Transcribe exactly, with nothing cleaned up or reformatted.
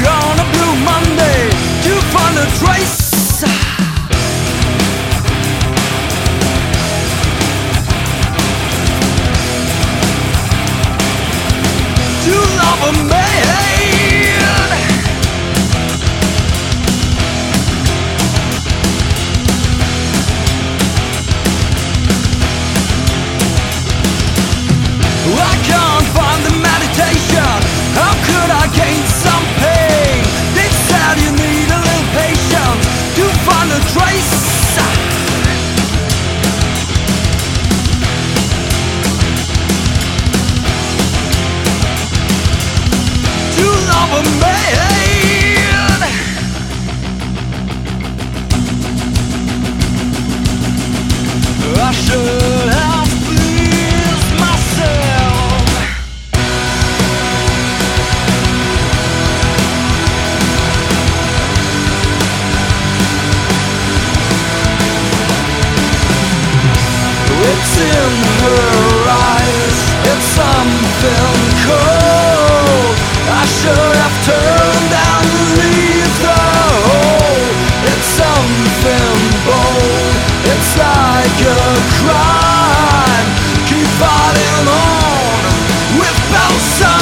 on a blue Monday to find a trace. To love a man, I can't find the meditation. How could I gain some pain? They said you need a little patience to find a trace. To love a man, I should have pleased myself. It's in her eyes, it's something cold. I should have turned down to leave the hole. It's something bold, it's like a crime. Keep fighting on with both sides.